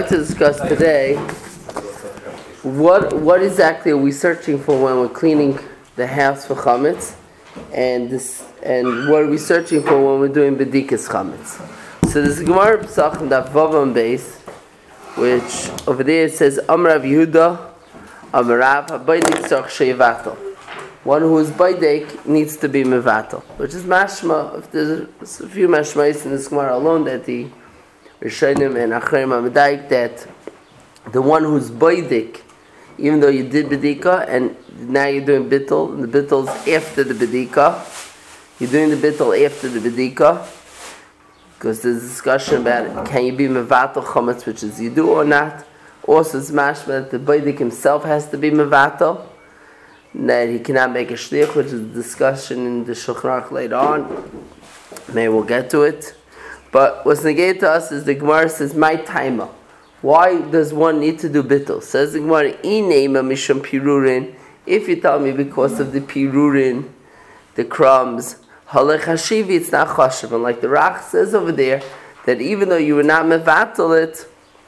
like to discuss today what exactly are we searching for when we're cleaning the house for chametz, and what are we searching for when we're doing bedikas chametz. So this Gemara Pesach in Daf Vav on base, which over there it says Amrav Yehuda Amrav Habaydik Tzarich Sheyivatel. One who is baydek needs to be mevatel, which is mashma. If there's a few mashmais in this Gemara alone that the Rishonim and Acharim Amadayik that the one who's baydek, even though you did bedika and now you're doing bittul, and the bittul is after the bedika, you're doing the bittul after the bedika, because there's a discussion about it. Can you be mevatel chametz, which is you do or not? Also, it's mashma that the baydek himself has to be mevatel, that he cannot make a shliach, which is a discussion in the Shulchan Aruch later on. Maybe we'll get to it. But what's negated to us is the Gemara says, my taima. Why does one need to do bittul? Says the Gemara, inema mishum pirurin. If you tell me because of the pirurin, the crumbs, halech hashivi, it's not chashav. And like the Rach says over there, that even though you were not mevatel it,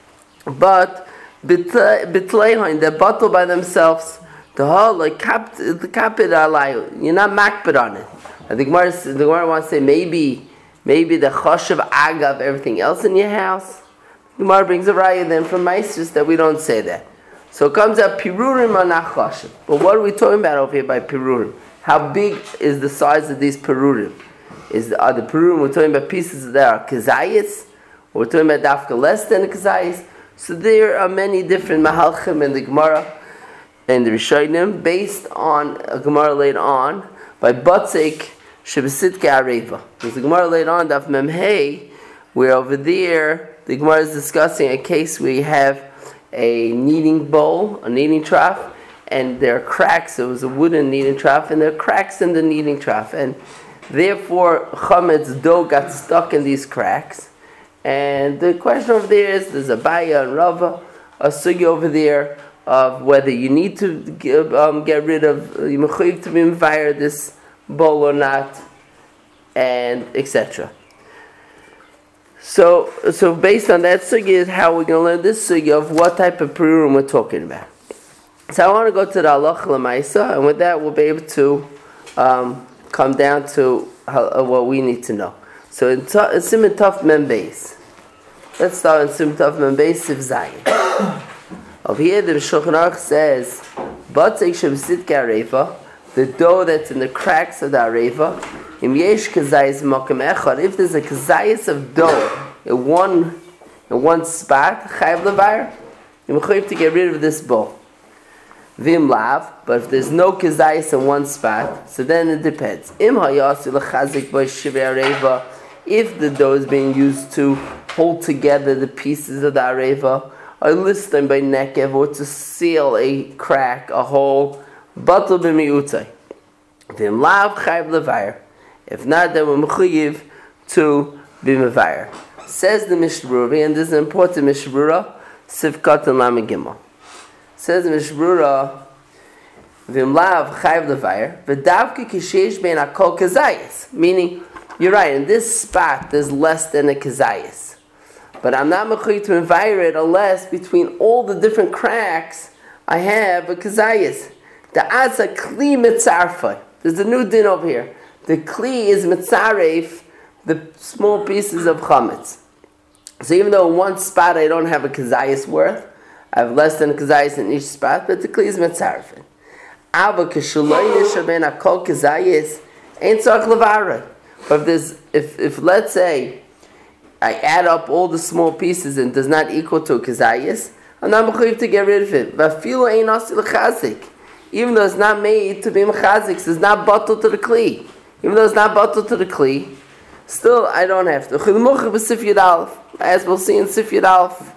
but bitleihain, they're bottled by themselves. The whole like the kapit alayu, you're not makbid on it. I think the Gemara wants to say maybe the chashav agav everything else in your house. The Gemara brings a raya then from Maisus that we don't say that. So it comes out pirurim are not chashav. But what are we talking about over here by pirurim? How big is the size of these pirurim? Are the pirurim we're talking about pieces that are kazayis? Or we're talking about dafka less than a kazayis? So there are many different mahalchim in the Gemara and the Rishonim, based on a Gemara later on by Batzik Shebesitka Areva. There's a Gemara later on, Daf Memhei, where over there the Gemara is discussing a case where you have a kneading bowl, a kneading trough, and there are cracks. It was a wooden kneading trough, and there are cracks in the kneading trough, and therefore chametz dough got stuck in these cracks. And the question over there is, there's a Baya and Rava, a sugi over there, of whether you need to get rid of, you mechuyev to be mevayer this bowl or not, and etc. So based on that sugya is how we're going to learn this sugya of what type of pirurim we're talking about. So I want to go to the halacha l'maisa, and with that we'll be able to come down to what we need to know. So in Siman Tov Mem Beis, let's start in Siman Tov Mem Beis Sif Zayin. Over here, the Shulchan Aruch says, "Batzik shebesitka areva," the dough that's in the cracks of the areva. Im yesh kazayis makom echad. If there's a kazayis of dough in one spot, chayav levayer, you mechuyev to get rid of this bowl. Vim lav, but if there's no kazayis in one spot, so then it depends. Im hayasi lechazik by shivei areva. If the dough is being used to hold together the pieces of the areva, I list them by nekev, or to seal a crack, a hole, batal b'miutai. V'im lav chayv levayer. If not, then we're mechuyev to be mevayer. Says the Mishbrura, and this is an important Mishbrura, Sivkat and Lamed Gimel. Says the Mishbrura, v'im lav chayv levayer, v'davke kishesh bein akol kazayis. Meaning, you're right, in this spot there's less than a kazayis. But I'm not mechuyev to mevayer it unless between all the different cracks I have a kazayis. The adza kli mitzarfai. There's a new din over here. The kli is mitzaref, the small pieces of chametz. So even though in one spot I don't have a kazayis worth, I have less than a kazayis in each spot, but the kli is mitzaref. Ava k'shaloi nishaben akol kazayis ain't tzarich levarei. But if let's say I add up all the small pieces and does not equal to a kazayis, I'm not mechuyev to get rid of it. V'afilu ein asi l'chazik. Even though it's not made to be mechazik, so it's not bottled to the kli. Even though it's not bottled to the kli, still I don't have to. As we'll see in Sif Yud Aleph.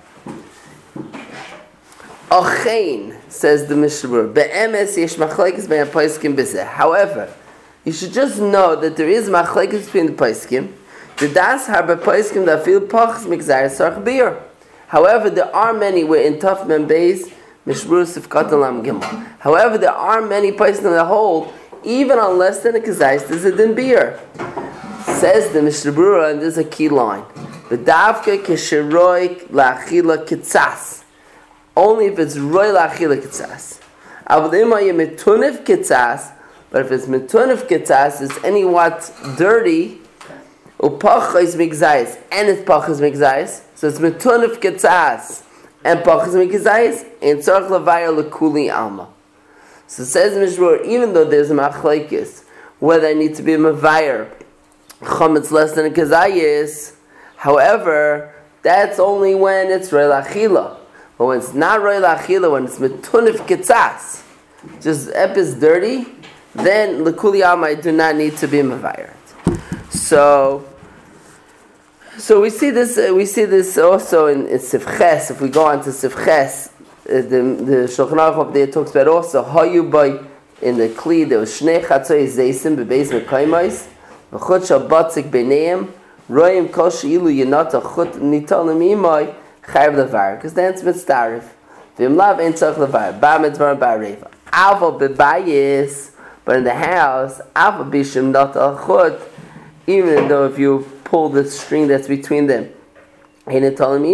Ochein, says the Mishra, be'emes yesh machlekes bein poskim b'zeh. However, you should just know that there is machlekes between the poskim. The das harbe poskim that feel pachs mikzayis sarch beer. However, there are many where in Tov Mem Beis Mishbrur Sifkat and Lamed Gimel. However, there are many poskim that hold even on less than a kazayis there's a din beer. Says the Mishnah Berurah, and this is a key line. V'davke kisheroik la'achila kitzas. Only if it's roi la'achila kitzas. Avdima yemitunif kitzas. But if it's mitunif kitzas, it's any what dirty. Upachas migzayis, and it's pachas migzayis. So it's mitunif kitzas and pachas migzayis and tzarich levayir lekuli alma. So it says Mishmur, even though there's a machlekes whether I need to be a mavayir chametz less than a kazayis, however, that's only when it's roi lachila. But when it's not roi lachila, when it's mitunif kitzas, just ep is dirty, then lekuli alma I do not need to be a mavayir. So we see this. We see this also in Sifches. If we go on to Sifches, the Shulchan Aruch up there talks about also hayu by in the Kli there was shnei chatzoy zeisim bebeis mekaymais v'chut shabbatzik b'neim roim kol sheilu yenata chut nitalim imay chayv levar because then it's mitzdarif v'im lav ein tzarich levar ba mitzvah ba reva avo bebayis but in the house avo bishim nata chut even though if you pull the string that's between them. Sometimes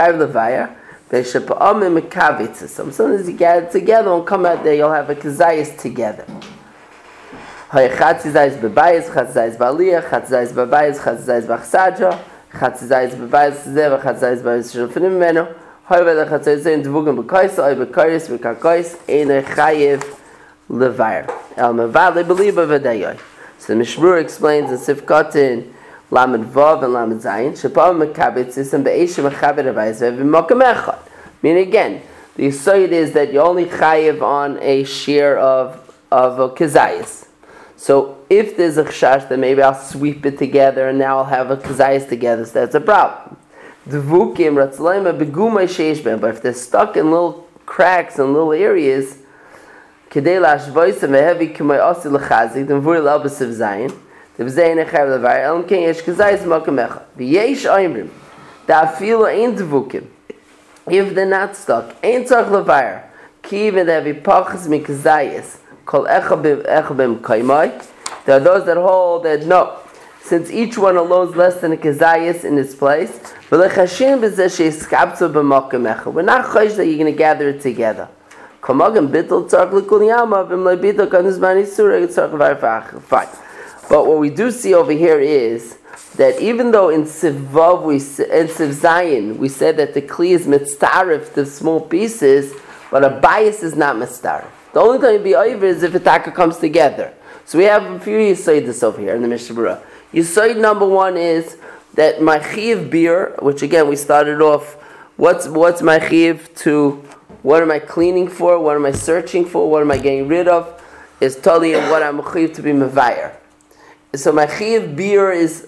you gather together and come out there, you'll have a kazayas together. Chatzizayis bebayis, chatzizayis ba'aliyah, chatzizayis bebayis, chatzizayis b'achsadra, chatzizayis bebayis zev, chatzizayis bebayis shulfinim meno, however the chatzizayis dvugim b'kais, oy b'kais, b'karkais, eine chayev levair. El mevad lebeliba v'dayoy. So the Mishmur explains in Sifkatin, Lamed Vav and Lamed Zayin, Shepah Mekabitz is and Be'esha Mechabit Avayzev v'Mokem Echad. Meaning again, the yisoid is that you only chayiv on a share of a kazayas. So if there's a chash, then maybe I'll sweep it together and now I'll have a kazayas together, so that's a problem. Dvukim Ratzlaima Begumay Sheish Ben, but if they're stuck in little cracks and little areas, Kedei Lashvois and Mehevi Kumay Osi L'chazik, then Vuri L'Abasiv Zayin, the B'zein Echav Levar, Elam Ken Yesh Kazayas Mokem Echad. V'yesh Oimrim, Da'afilu Ein Dvukim, if they're not stuck, Ein Tzarch Levar, Ki even they have Pachas Mikazayas, Kol Echad B'em Kaimai, there are those that hold that no, since each one alone is less than a Kazayas in its place, V'lechashim B'zeh She'eskabtzu B'mokem Echad. We're not chayish that you're going to gather it together. Kamagam Bittul Tzarch L'Kul Yama, V'mlai Bittul Kanizmani Surah, Tzarch Levar. Fine. But what we do see over here is that even though in Siv Vav and Siv Zayin we said that the Kli is mitzarif to small pieces, but a bias is not mitzarif. The only time it be over is if a taka comes together. So we have a few yisoids over here in the Mishnah Berurah. Yisoid number one is that my chiv beer, which again we started off, what's my chiv to, what am I cleaning for, what am I searching for, what am I getting rid of, is totally what I'm chiv to be mevayer. So my chiv beer is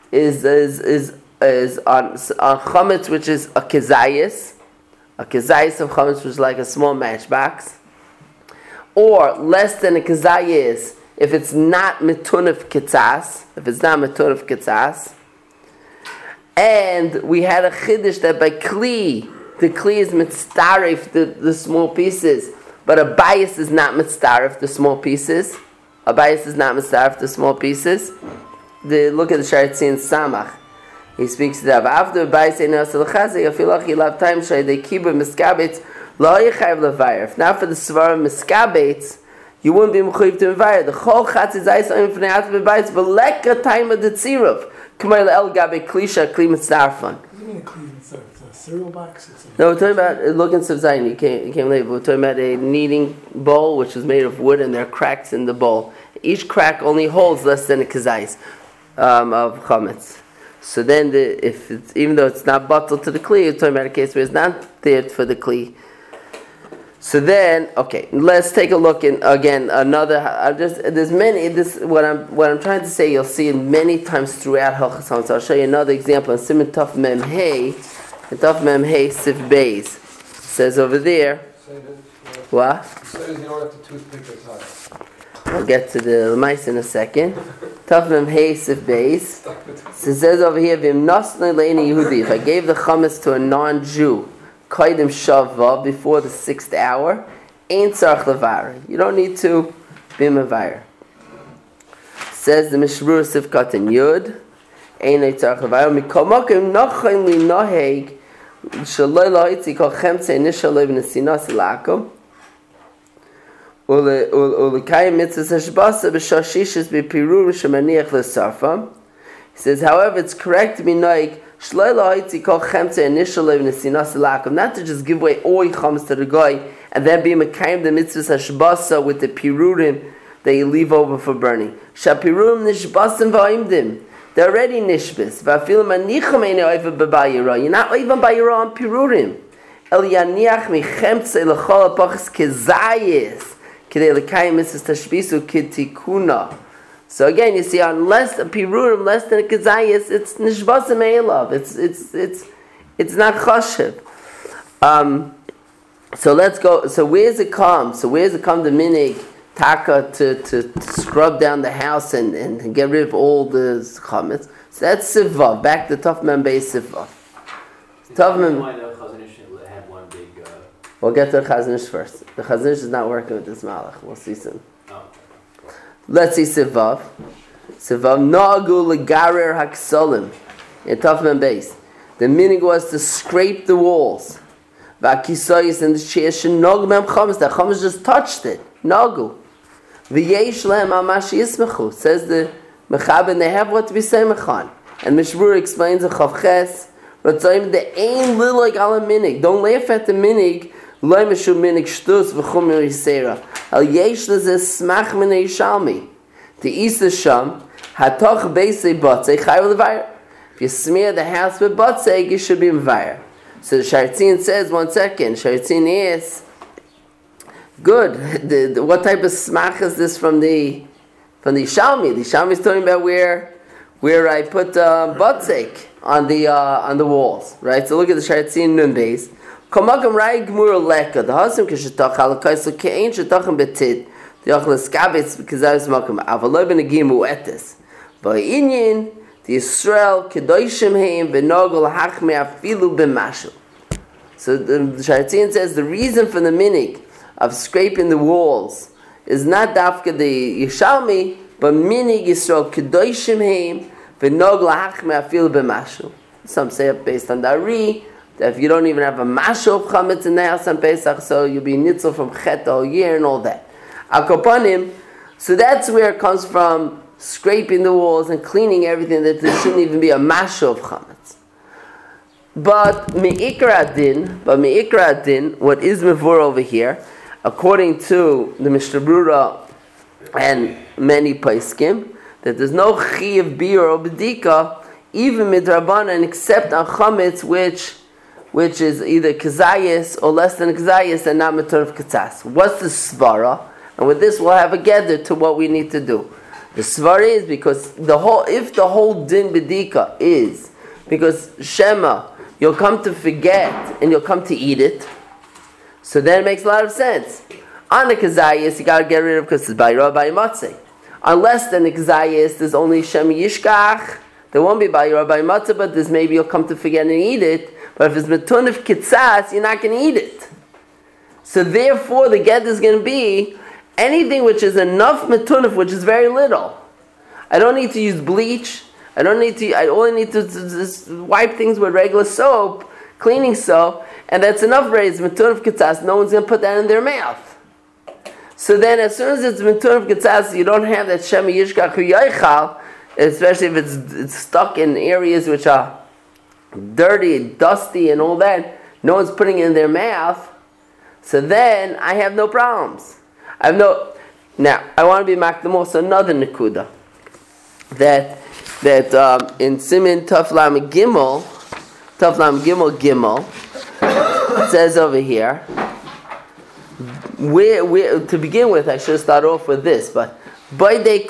on chametz, which is a kezayis of chametz, which is like a small matchbox, or less than a kezayis if it's not mitunif kitzas. And we had a chiddush that by kli, the kli is mitzdarif the small pieces, but a bias is not mitzdarif the small pieces. A bias is not mitzdarif the small pieces. Look at the Sharatzin Samach. He speaks to that. After bias ain't also l'chazik, I feel like he love time shay they keep a miskabetz lo yichayv levayer. If not for the svarim miskabetz, you wouldn't be mechuyev to mevayer. The whole chatzizayis on from the out of the bias, but like a time of the tzirav. Kamar el gabe klisha kli mitzdarfan. What do you mean a kli mitzdarf? It's a cereal box? No, we're talking about, look in Sivzayin, you came late, we're talking about a kneading bowl which is made of wood and there are cracks in the bowl. Each crack only holds less than a kazayis of chametz. So then, even though it's not bottled to the kli, you're talking about a case where it's not there for the kli. So then, okay, let's take a look in again another. There's many. What I'm trying to say. You'll see it many times throughout Hilchos Chametz. So I'll show you another example in Siman Taf Mem Hey. Taf Mem Hey Sif Beis says over there. What? Says you don't have to toothpick as high. I'll get to the mice in a second. Taf Mem Hey Sif Beis says over here. V'im nasnei le'eni Yehudi. If I gave the chametz to a non-Jew, Kaidim Shavva before the 6th hour, ain't tzarch levar. You don't need to be mevayer. Says the Mishmur Sifkat in Yud, Einay tzarech levaya. Mikomokim nochain li noheg shaloi lahitzi kol chemtze nishal lev nesinas lakom. Ulekayim mitzvahs hashbasa b'shashishis b'pirurim shemaniach l'sarfam. He says, however, it's correct to be noig shaloi lahitzi kol chemtze nishal lev nesinas lakom, not to just give away all chametz to the guy and then be mekayim the mitzvahs hashbasa with the pirurim that you leave over for burning. Shapirurim nishbasim v'aimdim. They're already nishbis. V'afilu manicham einay oiva b'bayira. You're not even bayira on pirurim. El yaniach michemtze l'chol apachas kezayis. Kidei l'kayim mitzvahs tashbisu kitikuna. So again, you see, unless a pirurim less than a kezayis, it's nishbasim eilav. It's not chashiv. So let's go. So where's it come? The minig taka to scrub down the house and get rid of all the chametz? So that's sivav. Back to Tov Mem Beis sivav. Tov Mem. We'll get to the Chazon Ish first. The Chazon Ish is not working with this malach. We'll see soon. Let's see sivav. Sivav nagu legarer haksolim in Tov Mem Beis. The minig was to scrape the walls. V'akisoyis and the chairs shenog mem chametz. The chametz just touched it. Nagu. V'yesh lehem amash yismechu. Says the mechaber, they have what to be semechan. And Mishmur explains the chavches. Ratzoyim the ain liloig ala minig. Don't laugh at the minig. Lo mishu minig shtus v'chum yisera. Al yesh leze smach minei yishalmi. The isa sham hatoch beisei batzei chayav levayr. If you smear the house with batzei, you should be mevayr. So the Sharitzin says, 1 second. Sharitzin is good. What type of smach is this from the Shalmi? The Shalmi is talking about where I put batzek on the walls, right? So look at the Sharitzin Nun Beis. Komakam rai gmur leka. The hasim kishetach halakais kein shetachim betit. The yachal skabitz because I was makam avaloy ben agimu etes. Va'inyin the Yisrael kedoshim heim v'nogol hachme afilu b'mashul. So the Sharitzin says the reason for the minig of scraping the walls is not dafka the Yishalmi, but minig Yisrael kedoshim heim v'nogol hachme afilu b'mashul. Some say it based on the Ari, that if you don't even have a mashul of chametz in the house on Pesach, so you'll be nitzel from chet all year and all that. Akopanim, so that's where it comes from, scraping the walls and cleaning everything, that there shouldn't even be a mashul of chametz. But me'ikra din, what is mevur over here, according to the Mishnah Brura and many paiskim, that there's no chiyuv bir or bedika, even midrabanan, except on chametz, which is either kazayis or less than kazayis and not matur of katzas. What's the svara? And with this we'll have a gather to what we need to do. The svara is because if the whole din bedika is because Shema, you'll come to forget and you'll come to eat it, so then it makes a lot of sense. On the kazayis, you got to get rid of because it's bayra by matzeh. Unless the kazayis, there's only Shema yishkach, there won't be bayra by matzeh, but there's maybe you'll come to forget and eat it. But if it's metun of kitzas, you're not going to eat it. So therefore, the get is going to be anything which is enough metunif, which is very little. I don't need to use bleach. I only need to just wipe things with regular soap, cleaning soap, and that's enough raised metunif kitzas. No one's going to put that in their mouth. So then, as soon as it's metunif kitzas, you don't have that shema yishkach yaichal, especially if it's stuck in areas which are dirty, dusty, and all that. No one's putting it in their mouth. So then I have no problems. Now I want to be makdam also another nekuda that in Simin Taf Lam Gimel it says over here. Where to begin with, I should start off with this, but where do I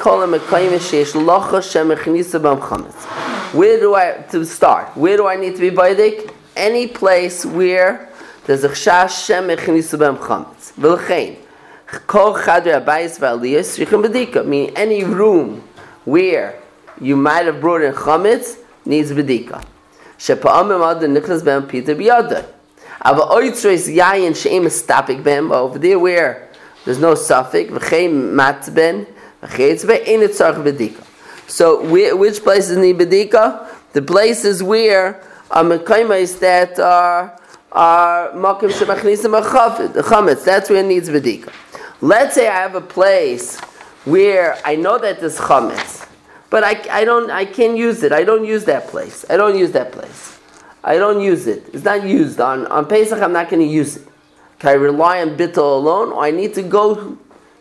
to start? Where do I need to be baydek? Any place where there's a chash shem echnisa b'em chametz. V'lechein kol chadrei habayis v'aliyos shrichim b'dika. Meaning any room where you might have brought in chametz needs b'dika. Shepa'amim adon nichnas b'em pita b'yadai. Ava oitzreis yayin she'em estapik b'em. Over there where there's no suffix v'chein matzben v'cheitz be'en etzarch b'dika. So which places need bedika? The places where mekaymes that are makim shemachnisim chametz. That's where it needs bedika. Let's say I have a place where I know that there's chametz, but I can't use it. I don't use that place. I don't use it. It's not used on Pesach. I'm not going to use it. Can I rely on bittul alone, or I need to go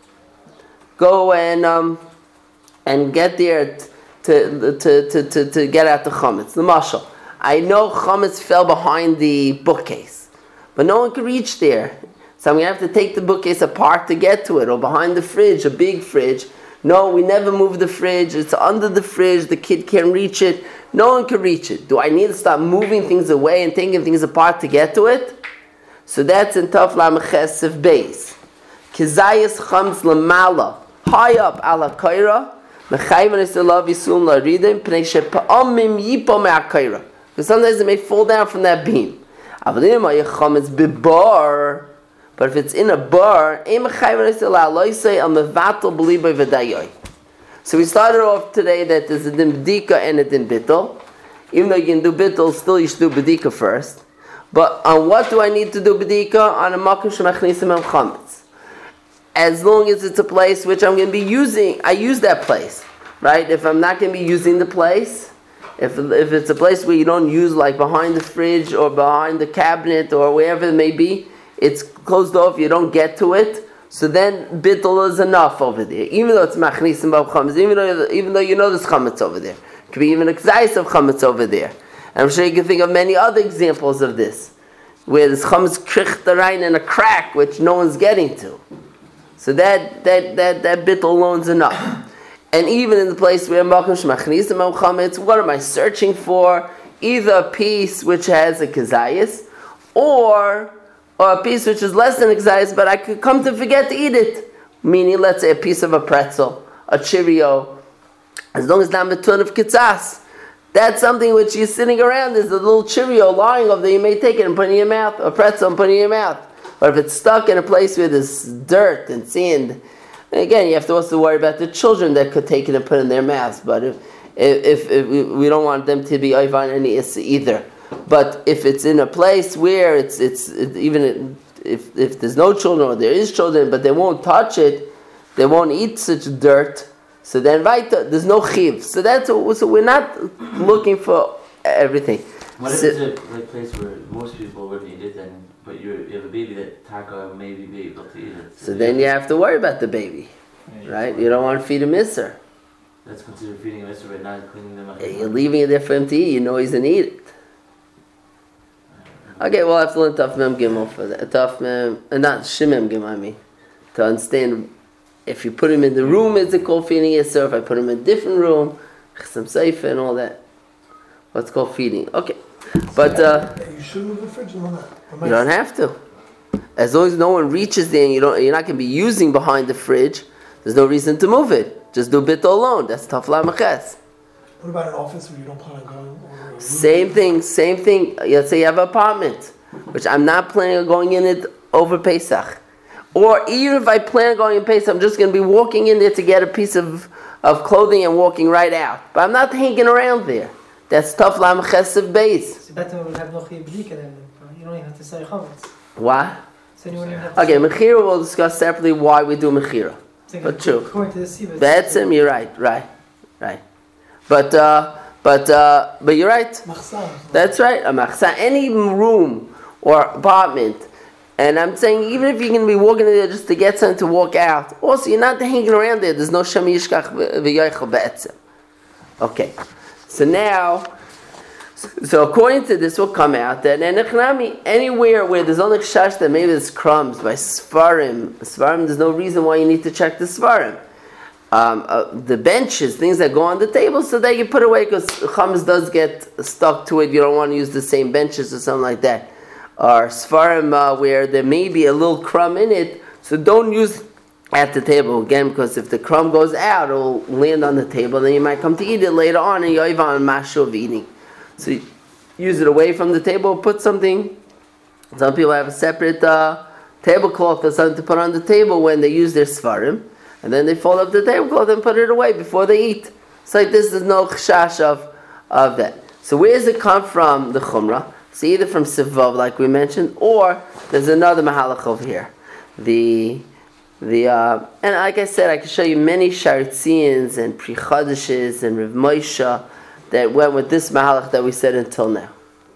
and get there to get at the chametz? The mashal. I know chametz fell behind the bookcase, but no one can reach there. So I'm going to have to take the bookcase apart to get to it, or behind the fridge, a big fridge. No, we never move the fridge. It's under the fridge. The kid can't reach it. No one can reach it. Do I need to start moving things away and taking things apart to get to it? So that's in Tov Lam Chesef Beis. Kizayis Chams Lamala. High up ala kaira. Mechayvan is the love yisum la ridim. Pnei shepa'amim yipo me'akaira. Because sometimes it may fall down from that beam. Avadim ha'yacham is bibar. But if it's in a bar, so we started off today that there's a din bedika and a din bittul. Even though you can do bittul, still you should do bedika first. But on what do I need to do bedika? On a makom shemachnisim and chametz. As long as it's a place which I'm going to be using, I use that place, right? If I'm not going to be using the place, if it's a place where you don't use, like behind the fridge or behind the cabinet or wherever it may be, it's closed off, you don't get to it, so then bittul is enough over there. Even though it's machnisim b'chametz, even though you know there's chametz over there. It could be even a k'zayis of chametz over there. And I'm sure you can think of many other examples of this, where there's chametz krichtarain in a crack, which no one's getting to. So that bittul alone is enough. And even in the place where makom shemachnisim b'chametz, what am I searching for? Either a piece which has a k'zayis, or a piece which is less than excited, but I could come to forget to eat it. Meaning, let's say a piece of a pretzel, a Cheerio, as long as not a ton of kitzas. That's something which you're sitting around, there's a little Cheerio lying over there, you may take it and put it in your mouth, a pretzel and put it in your mouth. But if it's stuck in a place where there's dirt and sand, again, you have to also worry about the children that could take it and put it in their mouths. But if we don't want them to be oivan any issa either. But if it's in a place where it's even if there's no children or there is children, but they won't touch it, they won't eat such dirt, so then there's no chiv. So we're not looking for everything. What if it's a place where most people wouldn't eat it, but you have a baby that taka maybe be able to eat it? So then you have to worry about the baby, right? You don't want to feed him isser. That's considered feeding him isser, but not cleaning them up. You're leaving it there for him to eat. You know he's going to eat it. Okay, we'll have to learn Taf Mem Gimel for that. Taf Mem, not Shemem Gimel, I mean. To understand, if you put him in the room, is it called feeding Yisr? If I put him in a different room, Chesam Seifa and all that. What's called feeding? Okay. But, you should move the fridge or not? You don't have to. As long as no one reaches there and you're not going to be using behind the fridge, there's no reason to move it. Just do bittul alone. That's Taf Lamaches. What about an office where you don't plan on going? Or Same thing. Let's say you have an apartment, which I'm not planning on going in it over Pesach. Or even if I plan on going in Pesach, I'm just going to be walking in there to get a piece of clothing and walking right out. But I'm not hanging around there. That's Taf Lam Chesef Beis. So better we have noch bedika then. You don't even have to say chametz. What? So you don't even have to Okay, Mechira we'll discuss separately why we do Mechira. But true. According to the Sivas. That's him, you're right. But you're right. Machsan. That's right. A machsan, any room or apartment, and I'm saying even if you're going to be walking in there just to get something to walk out, also you're not hanging around there. There's no shem yishkach v'yochel be'etzem. Okay, so according to this will come out that anywhere where there's only chash that maybe there's crumbs by Sfarim, there's no reason why you need to check the Sfarim. The benches, things that go on the table, so that you put away because chametz does get stuck to it. You don't want to use the same benches or something like that. Or Sfarim where there may be a little crumb in it, so don't use at the table again, because if the crumb goes out, it'll land on the table. Then you might come to eat it later on, and you're even on mashu of eating. So you use it away from the table. Put something. Some people have a separate tablecloth or something to put on the table when they use their Sfarim. And then they fold up the tablecloth and put it away before they eat. It's like this, there's no chashash of that. So where does it come from, the chumrah? So either from Sivav, like we mentioned, or there's another mahalach over here. And like I said, I can show you many Sharitzians and Pri Chadashes and Rav Moshe that went with this mahalach that we said until now.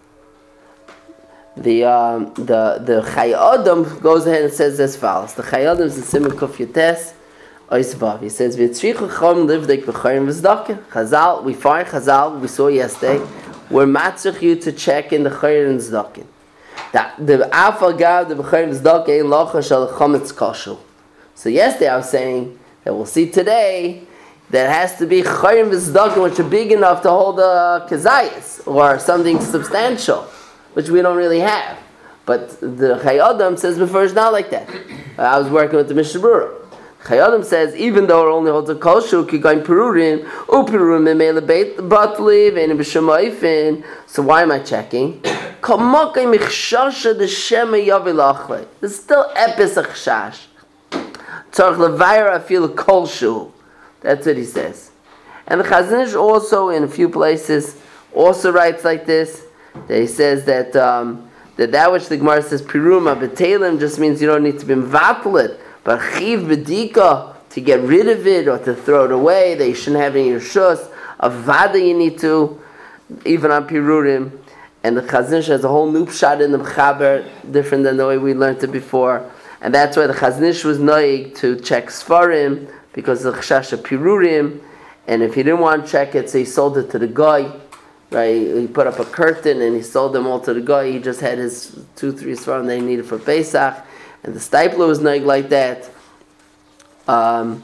The Chai Adam goes ahead and says as follows. The Chai Adam is the Simon Kuf Yates Oisvav. He says, "V'tzrichu chom livdek b'chayim v'zdaka." Chazal, we find Chazal, we saw yesterday, we're matzich you to check in the chayim and zdakin. The Alpha Gav, the b'chayim v'zdaka, ein locha shal chometz kosher. So yesterday I was saying that we'll see today that it has to be chayim v'zdaka, which are big enough to hold a kezayis or something substantial, which we don't really have. But the Chai Adam says before it's not like that. I was working with the Mishnah Berurah. Chai Adam says even though it only holds a kosher, kigayin perurim, uperurim memele beit batli ve'enim b'shemayfin. So why am I checking? Kamakay michshasha the shema yavilachle. There's still epis achshash. Tzarich levayra afil kosher. That's what he says. And the Chazon Ish also in a few places also writes like this. That he says that that which the Gemara says piruma b'telim just means you don't need to be mvatlet, but chiv b'dika to get rid of it or to throw it away, that you shouldn't have any rishus. Avada you need to, even on pirurim. And the Chazon Ish has a whole new pshat in the Mechaber, different than the way we learned it before. And that's why the Chazon Ish was noig to check Sfarim because of the chashash of pirurim. And if he didn't want to check it, so he sold it to the guy. Right, he put up a curtain and he sold them all to the guy. He just had his 2-3 svarim that he needed for Pesach, and the stipler was noig like that. And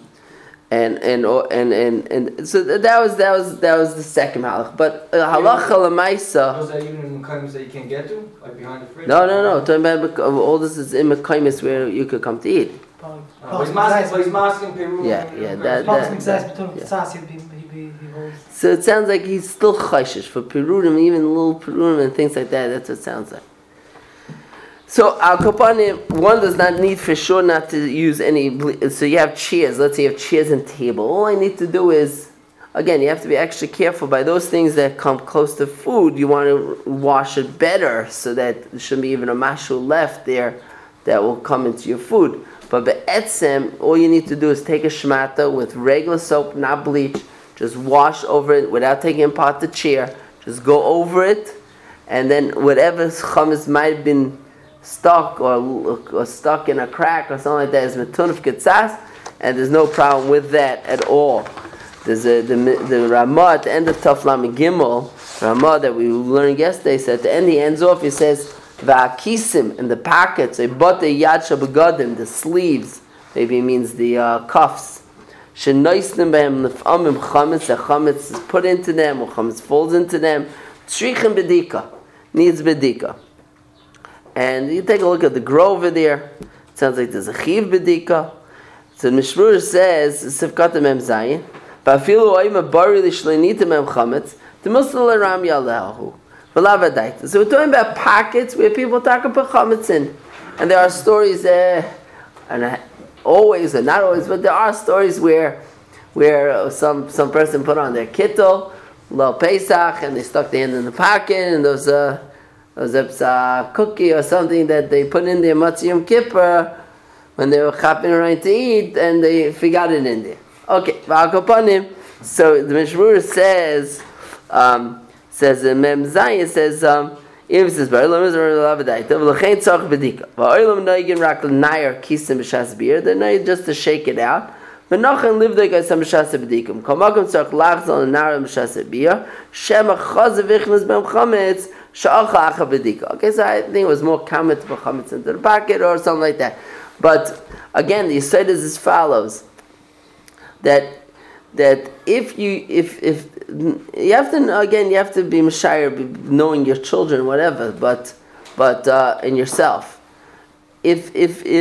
so that was the second halach. But halacha lemaisa. Was that even in Mekaymis that you can't get to, like behind the fridge? No. Talking about all this is in Mekaymis where you could come to eat. But he's masking Peru. So it sounds like he's still chayshish for perurim, even little perurim and things like that. That's what it sounds like. So al kapanim, one does not need for sure not to use any. So you have chairs. Let's say you have chairs and table. All I need to do is, again, you have to be extra careful by those things that come close to food. You want to wash it better so that there shouldn't be even a mashu left there that will come into your food. But be'etzem, all you need to do is take a shmata with regular soap, not bleach. Just wash over it without taking apart the chair. Just go over it, and then whatever chametz might have been stuck or stuck in a crack or something like that is metun of ketzas, and there's no problem with that at all. There's the Ramah at the end of Taf Lamed Gimel, Ramah that we learned yesterday. So at the end he ends off. He says va'kisim in the pockets, a batei yad shabegadim, the sleeves. Maybe it means the cuffs. Shenoisnim behem lefamim chametz, the chametz is put into them, or chametz falls into them. Tzrichim bedika, needs bedika. And you take a look at the grove over there. It sounds like there's a chiv bedika. So the Mishmur says, Sivkata mem zayin, va'afilu oima bari lishleinita mem chametz, the muslim ram yalehu, v'lavadaita. So we're talking about pockets where people talk about chametz in. And there are stories and always, or not always, but there are stories where some person put on their kittel, lo Pesach, and they stuck the hand in the pocket, and there was a cookie or something that they put in their Matzah Yom Kippur when they were chapping around to eat, and they forgot it in there. Okay, so the Mishmur says in Mem Zayin, says, if it says, then now just to shake it out. Okay, so I think it was more comment for chametz into the pocket or something like that. But again, the Yisod is as follows: that if you have to be mashayir, knowing your children, whatever, but in yourself. If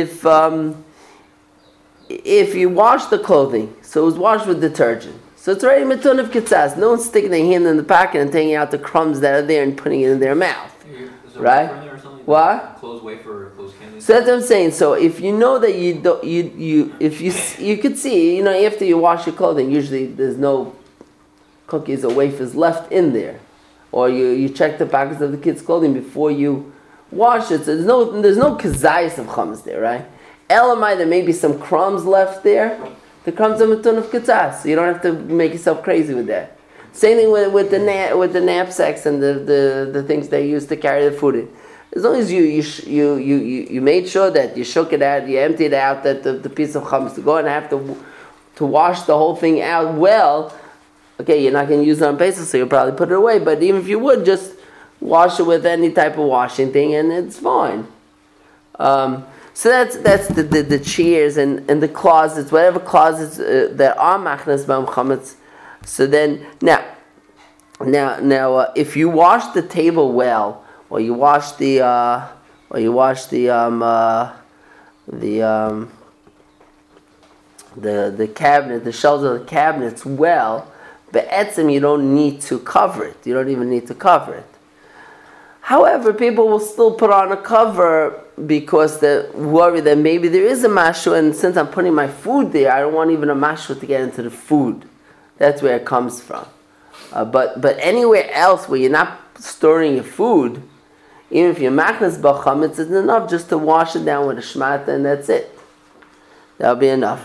you wash the clothing, so it was washed with detergent, so it's already metun of kitzas. No one's sticking their hand in the pocket and taking out the crumbs that are there and putting it in their mouth, right? What? Closed wafer or closed candy? So that's what I'm saying. So if you know that you could see, after you wash your clothing, usually there's no cookies or wafers left in there, or you check the pockets of the kids' clothing before you wash it. So there's no kazayas of chametz there, right? Elamai, there may be some crumbs left there. The crumbs are matun of katzas, so you don't have to make yourself crazy with that. Same thing with the knapsacks and the things they use to carry the food in. As long as you made sure that you shook it out, you emptied out that the piece of chametz, to go and have to wash the whole thing out well. Okay, you're not going to use it on Pesach, so you'll probably put it away. But even if you would, just wash it with any type of washing thing, and it's fine. So that's the chairs and the closets, whatever closets that are machnas b'am chametz. So then now, if you wash the table well, or you wash the cabinet, the shelves of the cabinets well, be'etzem you don't need to cover it. You don't even need to cover it. However, people will still put on a cover because they worry that maybe there is a mashu, and since I'm putting my food there, I don't want even a mashu to get into the food. That's where it comes from. But anywhere else where you're not storing your food, even if you're machnas b'chametz, it's enough just to wash it down with a shmata, and that's it. That'll be enough.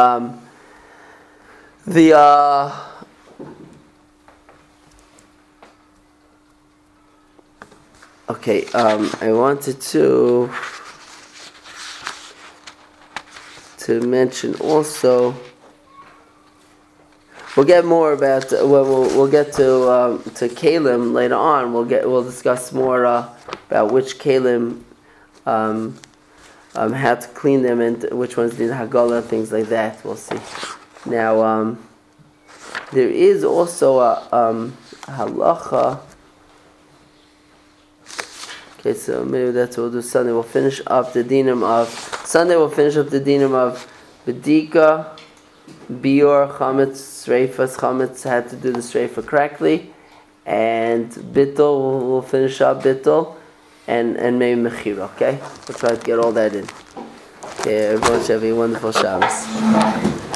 Okay, I wanted to mention also. We'll get more about we'll get to kalim later on. We'll discuss more about which kalim, how to clean them and which ones need hagala, things like that. We'll see. Now there is also a halacha. Okay, so maybe that's what we'll do Sunday. We'll finish up the dinam of bedika, bior, chametz, streifas. Chametz had to do the streifa correctly, and bittul. We'll finish up bittul, and maybe mechira. Okay, we'll try to get all that in. Okay, everyone should have a wonderful Shabbos.